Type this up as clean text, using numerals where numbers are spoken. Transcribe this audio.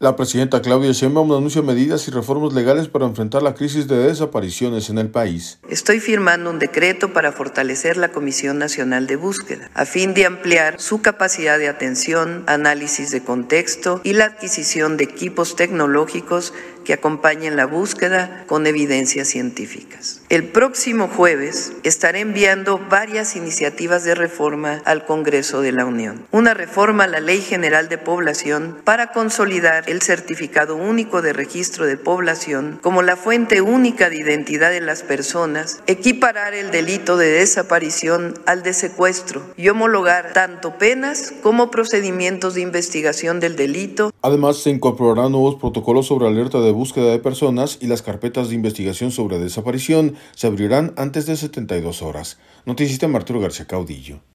La presidenta Claudia Sheinbaum anuncia medidas y reformas legales para enfrentar la crisis de desapariciones en el país. Estoy firmando un decreto para fortalecer la Comisión Nacional de Búsqueda, a fin de ampliar su capacidad de atención, análisis de contexto y la adquisición de equipos tecnológicos que acompañen la búsqueda con evidencias científicas. El próximo jueves estaré enviando varias iniciativas de reforma al Congreso de la Unión. Una reforma a la Ley General de Población para consolidar el Certificado Único de Registro de Población como la fuente única de identidad de las personas, equiparar el delito de desaparición al de secuestro y homologar tanto penas como procedimientos de investigación del delito. Además, se incorporarán nuevos protocolos sobre alerta de búsqueda de personas y las carpetas de investigación sobre desaparición se abrirán antes de 72 horas. Noticista Arturo García Caudillo.